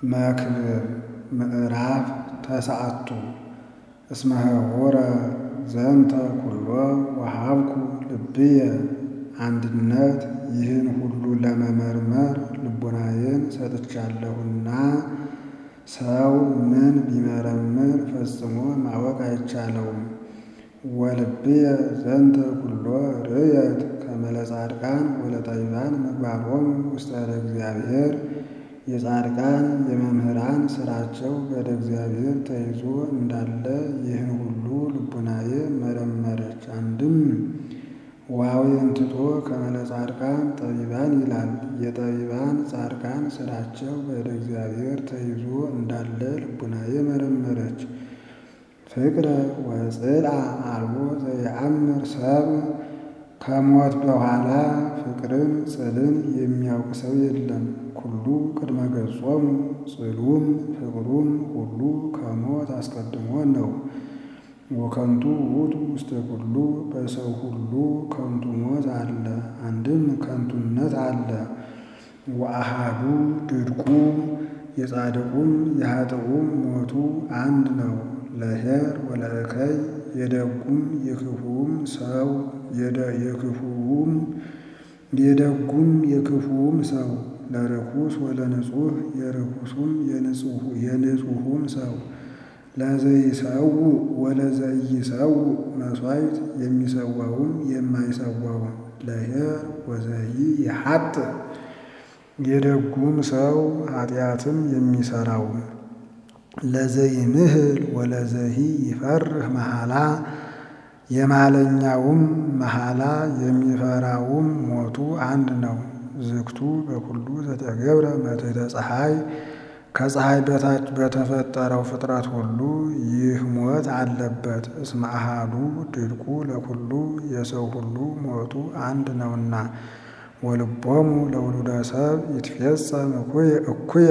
መክብብ ምዕራፍ ተስዓቱ እስመ ኅቡረ ዘንተ ኵሎ ወሀብኩ ልብየ አንድነት ይህን ሁሉ ለመመርመር ልቡናዬን ሰጥቻለሁና ሰው ምን ቢመረምር ፈጽሞ ማወቅ አይቻለውም። ወልብየ ዘንተ ኵሎ ርእየት ከመ ለጻድቃን ወለጠቢባን ምግባሮሙ ውስተ እደ እግዚአብሔር የጻድቃን የመምህራን ሥራቸው በእደ እግዚአብሔር ተይዞ እንዳለ ይህን ሁሉ ልቡናዬ መረመረች። አንድም ዋዌን ትቶ ከመ ለጻድቃን ጠቢባን ይላል። የጠቢባን ጻድቃን ሥራቸው በእደ እግዚአብሔር ተይዞ እንዳለ ልቡናዬ መረመረች። ፍቅረ ወጽልአ አልቦ ዘየአምር ሰብእ ከሞት በኋላ ፍቅርን ጽልን የሚያውቅ ሰው የለም። ኩሉ ቅድመ ገጾሙ ጽሉም ፍቅሩም ሁሉ ከሞት አስቀድሞ ነው። ወከንቱ ውእቱ ውስተ ኩሉ በሰው ሁሉ ከንቱ ሞት አለ፣ አንድም ከንቱነት አለ። ወአሐዱ ድድቁ የጻድቁም የኃጥኡም ሞቱ አንድ ነው። ለኄር ወለእከይ የደጉም የክፉውም ሰው የክፉውም ሰው ለርኩስ ወለንጹሕ የርኩሱም የንጹሑም ሰው ለዘይሰውእ ወለዘኢይሰውእ መሥዋዕት የሚሰዋውም የማይሰዋውም ለኄር ወዘኢይሐጥእ የደጉም ሰው ኃጢአትም የሚሠራውም ለዘይምህል ወለዘኢይፈርህ መሐላ የማለኛውም መሐላ የሚፈራውም ሞቱ አንድ ነው። ዝግቱ በኩሉ ዘተገብረ መትሕተ ፀሐይ ከፀሐይ በታች በተፈጠረው ፍጥረት ሁሉ ይህ ሞት አለበት። እስመ አሐዱ ድድቁ ለኩሉ የሰው ሁሉ ሞቱ አንድ ነውና። ወልቦሙ ለውሉደ ሰብእ ይትፌጸም እኩየ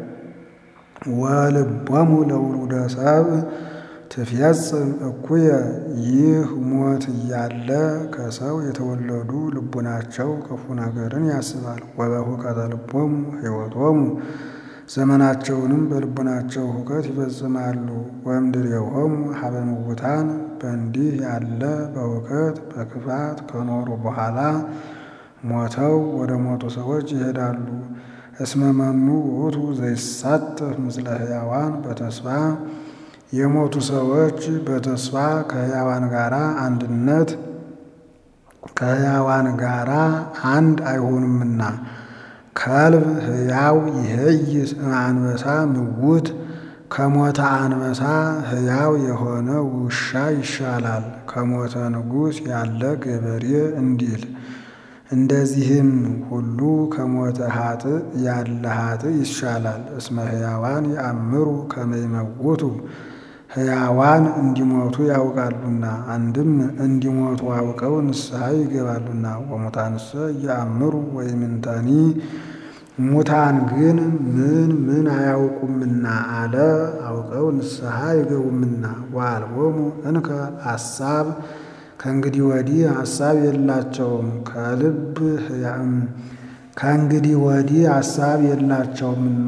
ወልቦሙ ለውሉደ ሰብእ ትፌጽም እኩየ ይህ ሞት እያለ ከሰው የተወለዱ ልቡናቸው ክፉ ነገርን ያስባል። ወበሁከተ ልቦሙ ሕይወቶሙ ዘመናቸውንም በልቡናቸው ሁከት ይፈጽማሉ። ወእምድሬሆሙ ሀበ ምውታን በእንዲህ ያለ በሁከት በክፋት ከኖሩ በኋላ ሞተው ወደ ሞቱ ሰዎች ይሄዳሉ። እስመ መኑ ውእቱ ዘይሳተፍ ምስለ ሕያዋን በተስፋ የሞቱ ሰዎች በተስፋ ከሕያዋን ጋራ አንድ አይሆኑምና። ከልብ ሕያው ይሄይስ አንበሳ ምውት ከሞተ አንበሳ ሕያው የሆነ ውሻ ይሻላል ከሞተ ንጉሥ ያለ ገበሬ እንዲል። እንደዚህም ሁሉ ከሞተ ኃጥእ ያለ ኃጥእ ይሻላል። እስመ ሕያዋን ይአምሩ ከመ ይመውቱ ሕያዋን እንዲሞቱ ያውቃሉና፣ አንድም እንዲሞቱ አውቀው ንስሐ ይገባሉና። ወሙታንሰ ይአምሩ ወይምንተኒ ሙታን ግን ምን አያውቁምና አለ አውቀው ንስሐ አይገቡምና። ወአልቦሙ እንከ አሳብ ከእንግዲህ ወዲህ ሐሳብ የላቸውም። ከእንግዲህ ወዲህ ሐሳብ የላቸውምና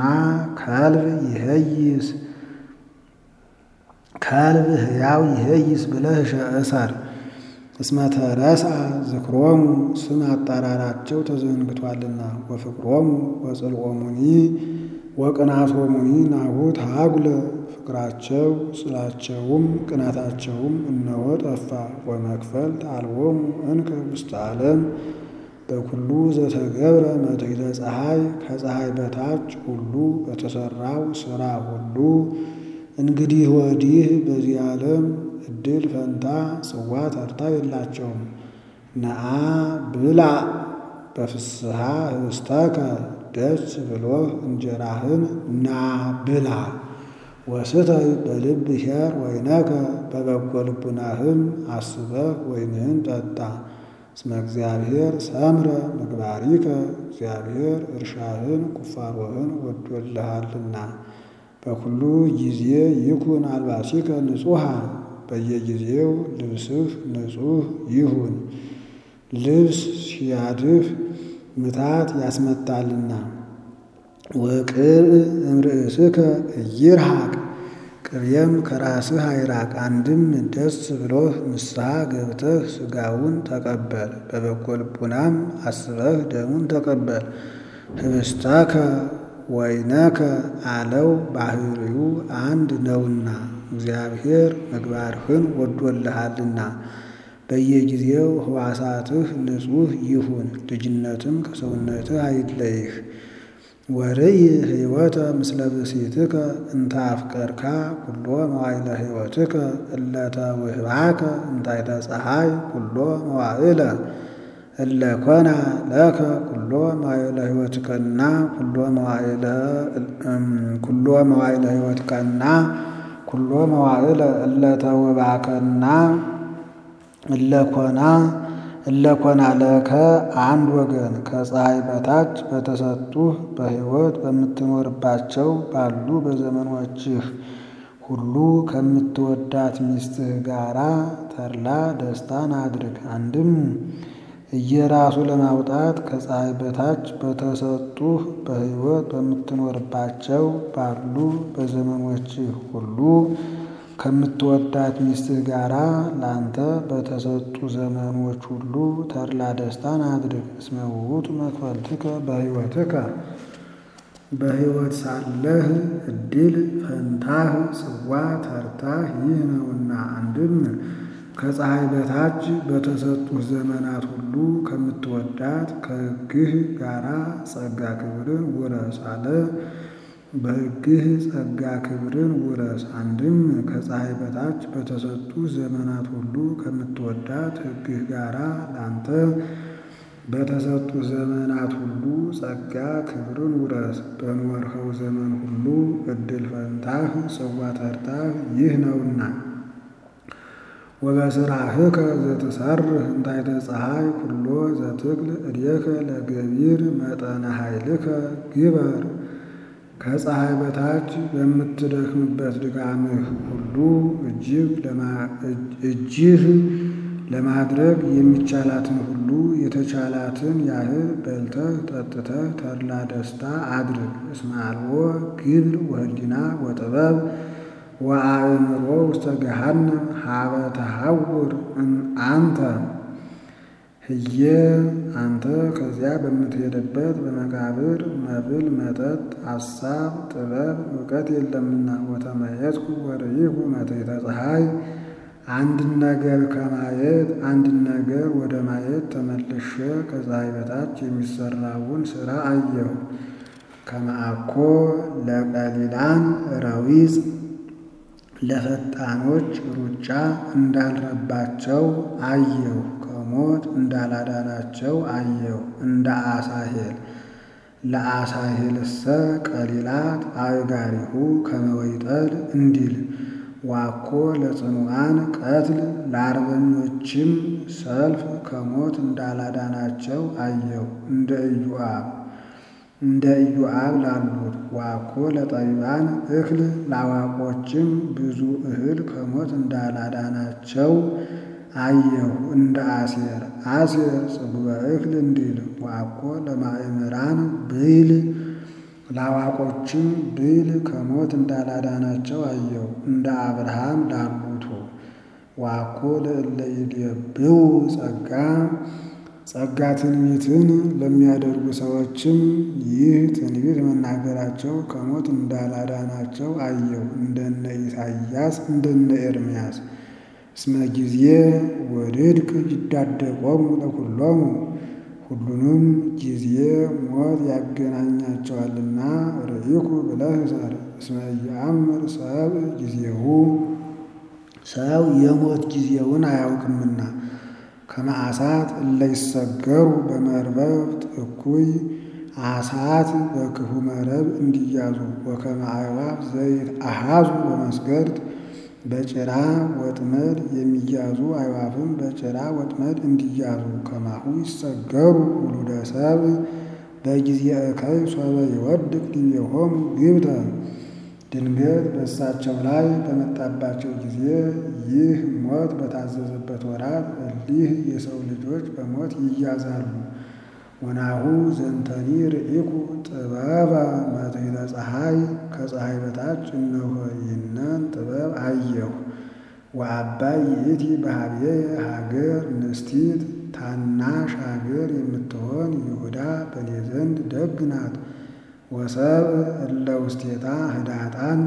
ከልብ ሕያው ይሄይስ ብለህ እሰር። እስመ ተረስአ ዝክሮሙ ስም አጠራራቸው ተዘንግቷልና። ወፍቅሮሙ ወጽልኦሙኒ ወቅናቶሙኒ ናሁ ተሃጉለ ፍቅራቸው ጽላቸውም ቅናታቸውም እነሆ ጠፋ። ወመክፈልት አልቦሙ እንከ ውስተ ዓለም በኩሉ ዘተገብረ መትሕተ ፀሐይ ከፀሐይ በታች ሁሉ በተሠራው ሥራ ሁሉ እንግዲህ ወዲህ በዚህ ዓለም ዕድል ፈንታ ጽዋ ተርታ የላቸውም። ነአ ብላ በፍስሐ ኅብስተከ ደስ ብሎህ እንጀራህን ና ብላ። ወስተይ በልብ ኄር ወይነከ በበጎ ልቡናህም አስበህ ወይንህን ጠጣ። እስመ እግዚአብሔር ሰምረ ምግባሪከ እግዚአብሔር እርሻህን ቁፋሮህን ወዶልሃልና። በኩሉ ጊዜ ይኩን አልባሲከ ንጹሐ በየጊዜው ልብስህ ንጹሕ ይሁን። ልብስ ሲያድፍ ምታት ያስመታልና። ወቅብ እምርእስከ ኢይርሐቅ ቅቤም ከራስህ አይራቅ። አንድም ደስ ብሎህ ንስሐ ገብተህ ሥጋውን ተቀበል፣ በበጎ ልቡናም አስበህ ደሙን ተቀበል። ህብስተከ ወይነከ አለው ባህሪው አንድ ነውና እግዚአብሔር ምግባርህን ወዶልሃልና። በየጊዜው ሕዋሳትህ ንጹሕ ይሁን፣ ልጅነትም ከሰውነትህ አይለይህ። ወርይ ሕይወተ ምስለ ብእሲትከ እንተ አፍቀርካ ኩሎ መዋዕለ ሕይወትከ እለተ ውህባከ እንታይተ ፀሐይ ኩሎ መዋዕለ እለ ኮና ለከ ኩሎ መዋዕለ ሕይወትከና ኩሎ መዋዕለ ሕይወትከና ኩሎ መዋዕለ እለተ ውህባከና እለ ኮና ለከ አንድ ወገን ከፀሐይ በታች በተሰጡህ በሕይወት በምትኖርባቸው ባሉ በዘመኖችህ ሁሉ ከምትወዳት ሚስትህ ጋራ ተድላ ደስታን አድርግ። አንድም እየራሱ ለማውጣት ከፀሐይ በታች በተሰጡህ በሕይወት በምትኖርባቸው ባሉ በዘመኖችህ ሁሉ ከምትወዳት ሚስትህ ጋራ ላንተ በተሰጡ ዘመኖች ሁሉ ተድላ ደስታን አድርግ። እስመ ውእቱ መክፈልትከ በሕይወትከ በሕይወት ሳለህ ዕድል ፈንታህ ጽዋ ተርታህ ይህ ነውና። አንድም ከፀሐይ በታች በተሰጡህ ዘመናት ሁሉ ከምትወዳት ከሕግህ ጋራ ጸጋ ክብርን ውረስ አለ። በሕግህ ጸጋ ክብርን ውረስ። አንድም ከፀሐይ በታች በተሰጡህ ዘመናት ሁሉ ከምትወዳት ሕግህ ጋራ ላንተ በተሰጡ ዘመናት ሁሉ ጸጋ ክብርን ውረስ። በኖርኸው ዘመን ሁሉ ዕድል ፈንታህ ጽዋ ተርታህ ይህ ነውና። ወበስራህከ ዘትሰርህ እንታይተ ፀሐይ ኩሎ ዘትክል እዴከ ለገቢር መጠነ ኃይልከ ግበር። ከፀሐይ በታች በምትደክምበት ድካምህ ሁሉ እጅህ ለማድረግ የሚቻላትን ሁሉ የተቻላትን ያህል በልተህ ጠጥተህ ተድላ ደስታ አድርግ። እስመ አልቦ ግብር ወህሊና ወጥበብ ወአእምሮ ውስተ ገሃነም ሀበ ተሐውር አንተ ህየ አንተ ከዚያ በምትሄድበት በመቃብር መብል መጠጥ አሳብ ጥበብ እውቀት የለምና። ወተመየጥኩ ወርኢኩ መትሕተ ፀሐይ አንድን ነገር ከማየት አንድን ነገር ወደ ማየት ተመልሼ ከፀሐይ በታች የሚሰራውን ሥራ አየሁ። ከመአኮ ለቀሊላን ረዊጽ ለፈጣኖች ሩጫ እንዳልረባቸው አየሁ። ከሞት እንዳላዳናቸው አየሁ። እንደ አሳሄል ለአሳሄልሰ ቀሊላት አእጋሪሁ ከመ ወይጠል እንዲል ዋኮ ለጽኑዓን ቀትል ለአርበኞችም ሰልፍ ከሞት እንዳላዳናቸው አየሁ። እንደ ኢዮአብ ላሉት ዋኮ ለጠቢባን እክል ለአዋቆችም ብዙ እህል ከሞት እንዳላዳናቸው አየሁ። እንደ አሴር ጽጉበ እክል እንዲል ዋኮ ለማእምራን ብይል ለአዋቆችም ብይል ከሞት እንዳላዳናቸው አየሁ። እንደ አብርሃም ላሉቱ ዋኮ ለእለ ይዴብው ጸጋ ትንቢትን ለሚያደርጉ ሰዎችም ይህ ትንቢት መናገራቸው ከሞት እንዳላዳናቸው አየሁ። እንደነ ኢሳይያስ እንደነ ኤርምያስ እስመ ጊዜ ወድድቅ ይዳደቆሙ ለኩሎሙ ሁሉንም ጊዜ ሞት ያገናኛቸዋልና ርኢኩ ብለህ እሰር። እስመ ኢየአምር ሰብእ ጊዜሁ ሰው የሞት ጊዜውን አያውቅምና። ከመ አሳት እለ ይሰገሩ በመርበብት እኩይ አሳት በክፉ መረብ እንዲያዙ ወከመ አዕዋፍ ዘይትአሐዙ በመስገርት በጭራ ወጥመድ የሚያዙ አዕዋፍም በጭራ ወጥመድ እንዲያዙ ከማሁ ይሰገሩ ውሉደ ሰብእ በጊዜ እከይ ሶበ ይወድቅ ዲቤሆሙ ግብተ ድንገት በእሳቸው ላይ በመጣባቸው ጊዜ ይህ ሞት በታዘዘበት ወራት እሊህ የሰው ልጆች በሞት ይያዛሉ። ወናሁ ዘንተኒ ርኢኩ ጥበበ መትሕተ ፀሐይ ከፀሐይ በታች እነሆ ይህንን ጥበብ አየሁ። ወአባይ ይእቲ በኀቤየ ሀገር ንስቲት ታናሽ ሀገር የምትሆን ይሁዳ በእኔ ዘንድ ደግ ናት። ወሰብእ እለ ውስቴታ ህዳጣን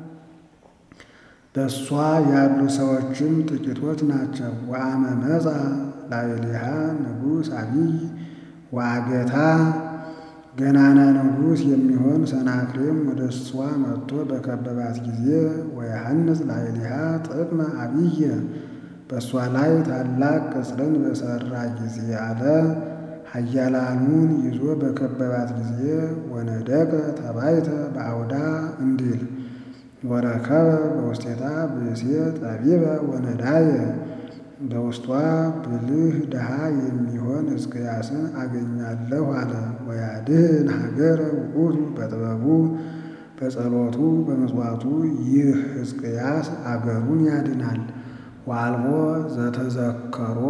በእሷ ያሉ ሰዎችም ጥቂቶች ናቸው። ወአመ መጻ ላዕሌሃ ንጉሥ አቢይ ወአገታ ገናና ንጉሥ የሚሆን ሰናክሬም ወደ እሷ መጥቶ በከበባት ጊዜ ወየሐንጽ ላዕሌሃ ጥቅመ አቢየ በእሷ ላይ ታላቅ ቅጽርን በሠራ ጊዜ አለ። ኃያላኑን ይዞ በከበባት ጊዜ ወነደቀ ተባይተ በአውዳ እንዲል ወረከበ በውስቴታ ብእሴ ጠቢበ ወነዳየ በውስጧ ብልህ ድሃ የሚሆን ሕዝቅያስን አገኛለሁ አለ። ወያድኅን ሀገረ ውእቱ በጥበቡ በጸሎቱ በምጽዋቱ ይህ ሕዝቅያስ አገሩን ያድናል። ወአልቦ ዘተዘከሮ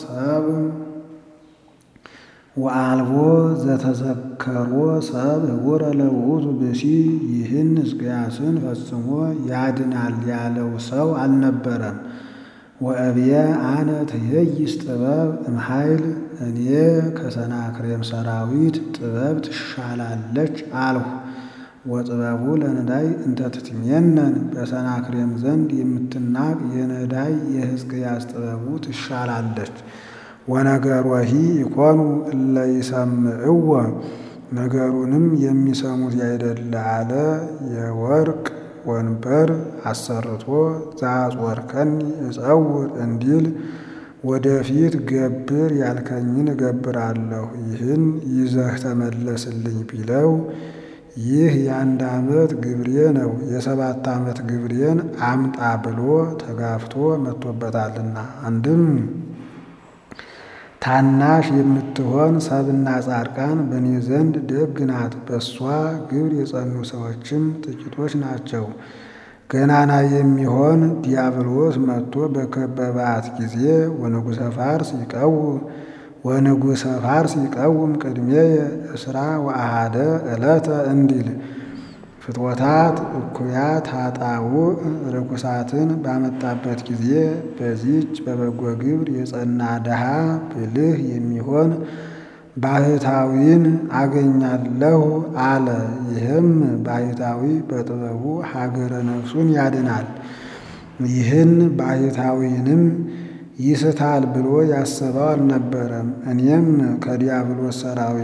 ሰብ ህቡረ ለውእቱ ብእሲ ይህን ሕዝቅያስን ፈጽሞ ያድናል ያለው ሰው አልነበረም። ወእብየ አነ ትኄይስ ጥበብ እምኃይል እኔ ከሰናክሬም ሰራዊት ጥበብ ትሻላለች አልሁ። ወጥበቡ ለነዳይ እንተ ትትሜነን በሰናክሬም ዘንድ የምትናቅ የነዳይ የሕዝቅያስ ጥበቡ ትሻላለች። ወነገሮሂ ይኮኑ እለ ይሰምዕዎ ነገሩንም የሚሰሙት ያይደለ አለ። የወርቅ ወንበር አሰርቶ ዘአጽወርከኒ እጸውር እንዲል ወደፊት ገብር ያልከኝን እገብራለሁ ይህን ይዘህ ተመለስልኝ ቢለው ይህ የ1 ዓመት ግብሬ ነው፣ የ7 ዓመት ግብሬን አምጣ ብሎ ተጋፍቶ መጥቶበታልና። አንድም ታናሽ የምትሆን ሰብእና ጻድቃን በእኔ ዘንድ ደግ ናት፣ በእሷ ግብር የጸኑ ሰዎችም ጥቂቶች ናቸው። ገናና የሚሆን ዲያብሎስ መጥቶ በከበባት ጊዜ ወንጉሠ ፋርስ ይቀውም ቅድሜየ እስራ ወአሐደ ዕለተ እንዲል ፍትወታት እኩያት ኃጣውእ ርኩሳትን ባመጣበት ጊዜ በዚች በበጎ ግብር የጸና ድሃ ብልህ የሚሆን ባህታዊን አገኛለሁ አለ። ይህም ባህታዊ በጥበቡ ሀገረ ነፍሱን ያድናል። ይህን ባህታዊንም ይስታል ብሎ ያሰበው አልነበረም። እኔም ከዲያብሎስ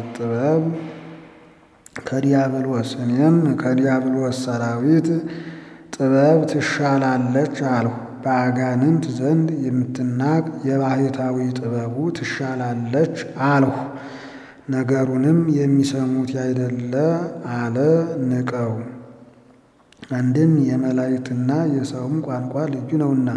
ሰራዊት ጥበብ ትሻላለች አልሁ። በአጋንንት ዘንድ የምትናቅ የባሕታዊ ጥበቡ ትሻላለች አልሁ። ነገሩንም የሚሰሙት ያይደለ አለ ንቀው። አንድም የመላእክትና የሰውም ቋንቋ ልዩ ነውና።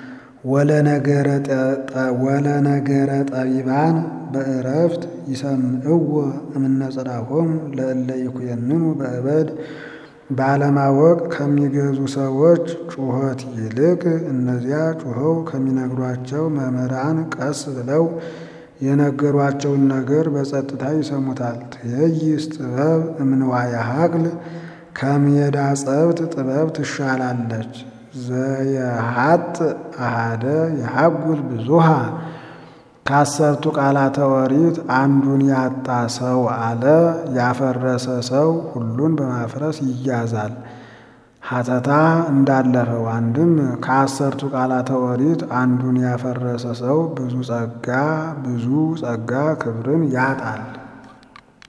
ወለነገረ ጠቢባን በዕረፍት ይሰምዕዎ እምነ ጽራሆሙ ለእለ ይኩነኑ በእበድ ባለማወቅ ከሚገዙ ሰዎች ጩኸት ይልቅ እነዚያ ጩኸው ከሚነግሯቸው መምህራን ቀስ ብለው የነገሯቸውን ነገር በጸጥታ ይሰሙታል። ትኄይስ ጥበብ እምንዋየ ሀቅል ከሜዳ ጸብት ጥበብ ትሻላለች። ዘየሀጥ አሐደ የሀጉል ብዙሃ ከ10ቱ ቃላተ ኦሪት አንዱን ያጣ ሰው አለ ያፈረሰ ሰው ሁሉን በማፍረስ ይያዛል። ሀተታ እንዳለፈው። አንድም ከ10ቱ ቃላተ ኦሪት አንዱን ያፈረሰ ሰው ብዙ ጸጋ ክብርን ያጣል።